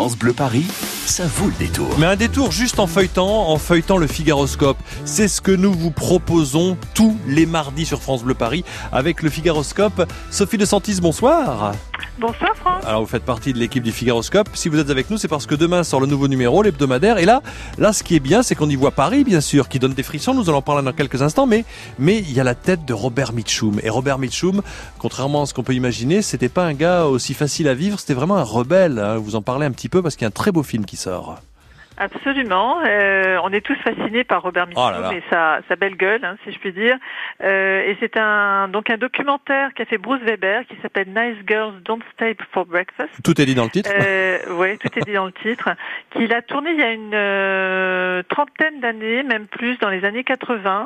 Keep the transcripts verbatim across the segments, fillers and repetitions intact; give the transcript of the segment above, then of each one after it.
France Bleu Paris, ça vaut le détour. Mais un détour juste en feuilletant, en feuilletant le Figaroscope. C'est ce que nous vous proposons tous les mardis sur France Bleu Paris avec le Figaroscope. Sophie de Santis, bonsoir. Bonsoir Franck. Alors vous faites partie de l'équipe du Figaroscope. Si vous êtes avec nous, c'est parce que demain sort le nouveau numéro, l'hebdomadaire. Et là, là, ce qui est bien, c'est qu'on y voit Paris, bien sûr, qui donne des frissons. Nous allons en parler dans quelques instants. Mais, mais il y a la tête de Robert Mitchum. Et Robert Mitchum, contrairement à ce qu'on peut imaginer, c'était pas un gars aussi facile à vivre. C'était vraiment un rebelle. Hein. Vous en parlez un petit peu parce qu'il y a un très beau film qui sort. Absolument. Euh, on est tous fascinés par Robert Mitchum Oh là là. et sa, sa belle gueule, hein, si je puis dire. Euh, et c'est un donc un documentaire qu'a fait Bruce Weber qui s'appelle Nice Girls Don't Stay for Breakfast. Tout est dit dans le titre. Euh, oui, tout est dit dans le titre. Qu'il a tourné il y a une euh, trentaine d'années, même plus, dans les années quatre-vingts.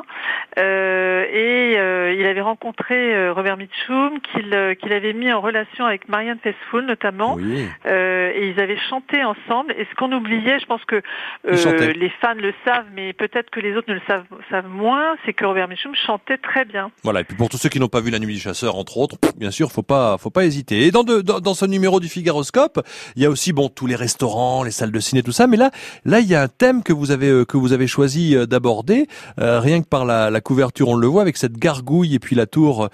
Euh, et euh, il avait rencontré euh, Robert Mitchum, qu'il euh, qu'il avait mis en relation avec Marianne Faithfull notamment. Oui. Euh, et ils avaient chanté ensemble. Et ce qu'on oubliait, je pense que euh, les fans le savent, mais peut-être que les autres ne le savent, savent moins, c'est que Robert Mitchum chantait très bien. Voilà. Et puis pour tous ceux qui n'ont pas vu La Nuit du Chasseur, entre autres, bien sûr, faut pas, faut pas hésiter. Et dans, de, dans, dans ce numéro du Figaroscope, il y a aussi bon tous les restaurants, les salles de ciné, tout ça. Mais là, là, il y a un thème que vous avez, euh, que vous avez choisi euh, d'aborder. Euh, rien que par la, la couverture, on le voit avec cette gargouille et puis la tour,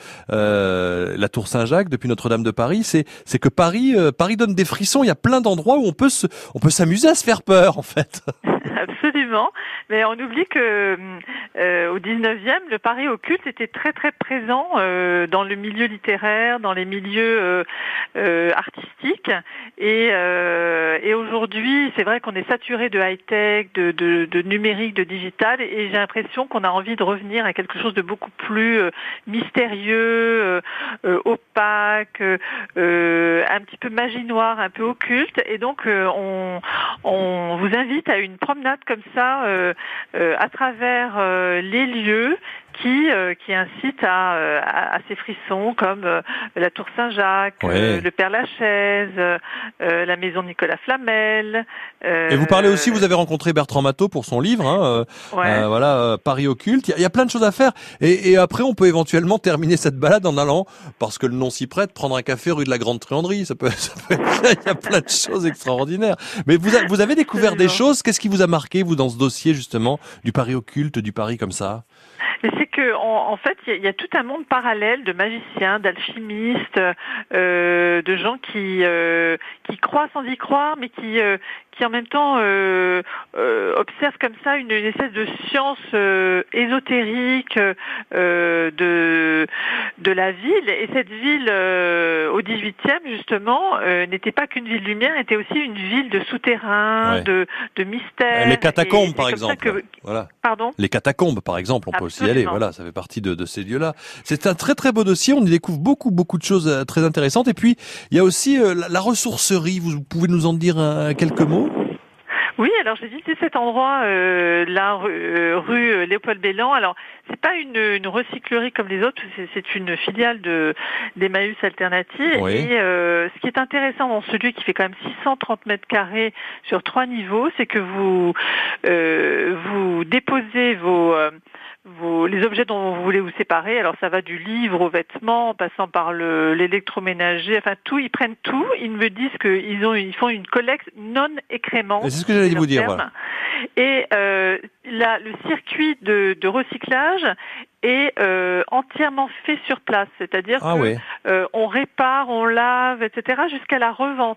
euh, la tour Saint-Jacques depuis Notre-Dame de Paris. C'est, c'est que Paris, euh, Paris donne des frissons. Il y a plein d'endroits où on peut se, on peut s'amuser à se faire peur, en fait. Absolument, mais on oublie que euh, au dix-neuvième, le Paris occulte était très très présent euh, dans le milieu littéraire, dans les milieux euh, euh, artistiques, et, euh, et aujourd'hui, c'est vrai qu'on est saturé de high-tech, de, de, de numérique, de digital, et j'ai l'impression qu'on a envie de revenir à quelque chose de beaucoup plus euh, mystérieux, euh, euh, opaque, euh, un petit peu magie noire, un peu occulte, et donc euh, on, on vous invite à une promenade comme ça euh, euh, à travers euh, les lieux qui euh, qui incitent à, euh, à, à ces frissons comme euh, la Tour Saint-Jacques, Ouais. euh, le Père-Lachaise, euh, la maison Nicolas Flamel. Euh, Et vous parlez aussi, vous avez rencontré Bertrand Matteau pour son livre, hein, euh, ouais. euh, voilà, euh, Paris occulte. Il y, a- il y a plein de choses à faire. Et, et après, on peut éventuellement terminer cette balade en allant, parce que le nom s'y prête, prendre un café rue de la Grande Truanderie. Ça peut, ça peut être- il y a plein de choses extraordinaires. Mais vous, a- vous avez découvert des Absolument. choses. Qu'est-ce qui vous a marqué, vous, dans ce dossier, justement, du Paris occulte, du Paris comme ça? Mais c'est que en, en fait, il y, y a tout un monde parallèle de magiciens, d'alchimistes, euh, de gens qui euh, qui croient sans y croire, mais qui euh, qui en même temps euh, euh, observent comme ça une, une espèce de science euh, ésotérique euh, de de la ville. Et cette ville euh, au dix-huitième justement euh, n'était pas qu'une ville lumière, était aussi une ville de souterrains, Ouais. de de mystères. Les catacombes, Et par c'est comme ça exemple. que- Voilà. Pardon. Les catacombes, par exemple, on peut aussi y aller. Absolument. Voilà, ça fait partie de, de ces lieux-là. C'est un très très beau dossier. On y découvre beaucoup beaucoup de choses euh, très intéressantes. Et puis il y a aussi euh, la, la ressourcerie. Vous pouvez nous en dire euh, quelques mots? Oui, alors j'ai visité cet endroit, euh, là, rue, euh, rue euh, Léopold Bellan. Alors, c'est pas une, une recyclerie comme les autres, c'est, c'est une filiale de d'Emmaüs Alternative. Oui. Et euh, ce qui est intéressant dans ce lieu qui fait quand même six cent trente mètres carrés sur trois niveaux, c'est que vous euh, vous déposez vos euh, vos, les objets dont vous voulez vous séparer. Alors ça va du livre aux vêtements, en passant par le, l'électroménager, enfin tout, ils prennent tout. Ils me disent qu'ils ont, ils font une collecte non écrémante. Et c'est ce que j'allais c'est vous leur dire, terme. voilà. Et euh, là, le circuit de, de recyclage est euh, entièrement fait sur place, c'est-à-dire Ah que ouais. euh, on répare, on lave, et cetera, jusqu'à la revente.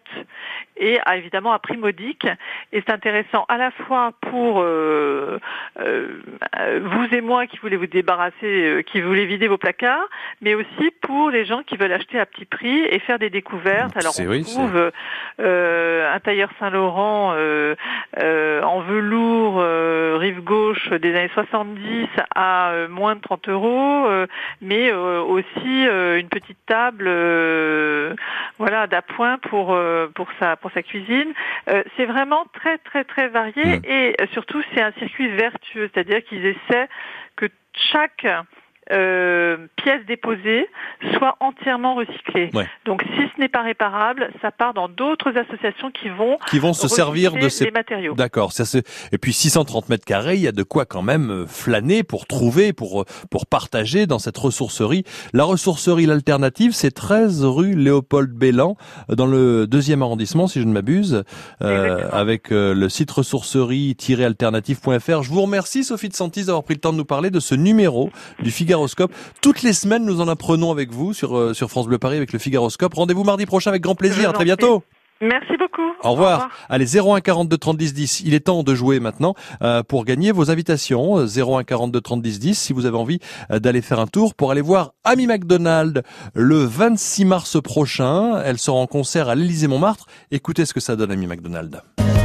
Et ah, évidemment à prix modique. Et c'est intéressant à la fois pour euh, euh, vous et moi qui voulez vous débarrasser, euh, qui voulez vider vos placards, mais aussi pour les gens qui veulent acheter à petit prix et faire des découvertes. Alors C'est- on oui, trouve euh, un tailleur Saint-Laurent euh, euh, en velours euh, rive gauche des années soixante-dix à euh, moins de trente euros, euh, mais euh, aussi euh, une petite table euh, voilà d'appoint pour euh, pour sa pour sa cuisine. Euh, c'est vraiment très très très varié Mmh. et euh, surtout c'est un circuit vertueux, c'est-à-dire qu'ils essaient que chaque euh, pièces déposées soient entièrement recyclées. Ouais. Donc si ce n'est pas réparable, ça part dans d'autres associations qui vont qui vont se servir de ces les matériaux. D'accord. Ça c'est... Et puis six cent trente mètres carrés, il y a de quoi quand même flâner pour trouver, pour pour partager dans cette ressourcerie. La ressourcerie L'Alternative, c'est treize rue Léopold Bellan, dans le deuxième arrondissement, si je ne m'abuse, euh, avec euh, le site ressourcerie tiret alternative point f r. Je vous remercie, Sophie de Santis, d'avoir pris le temps de nous parler de ce numéro du Figaroscope. Toutes les semaines, nous en apprenons avec vous sur euh, sur France Bleu Paris avec le Figaroscope. Rendez-vous mardi prochain avec grand plaisir. À très bientôt. Merci beaucoup. Au revoir. Au revoir. Allez, zéro un quarante-deux trente dix dix. Il est temps de jouer maintenant euh, pour gagner vos invitations. zéro un quarante-deux trente dix dix. Si vous avez envie euh, d'aller faire un tour pour aller voir Amy Macdonald le vingt-six mars prochain. Elle sera en concert à l'Élysée-Montmartre. Écoutez ce que ça donne, Amy Macdonald.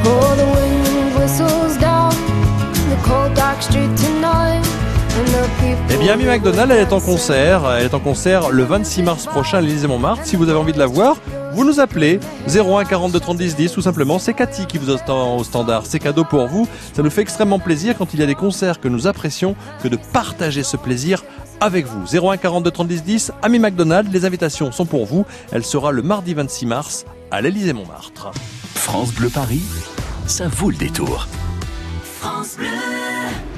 Eh bien, Amy Macdonald, elle est en concert. Elle est en concert le vingt-six mars prochain à l'Élysée-Montmartre. Si vous avez envie de la voir, vous nous appelez zéro un quarante-deux trente dix dix, tout simplement. C'est Cathy qui vous attend au standard. C'est cadeau pour vous. Ça nous fait extrêmement plaisir quand il y a des concerts que nous apprécions que de partager ce plaisir avec vous. zéro un quarante-deux trente dix dix, Amy Macdonald, les invitations sont pour vous. Elle sera le mardi vingt-six mars à l'Élysée-Montmartre. France Bleu Paris, ça vaut le détour. France Bleu.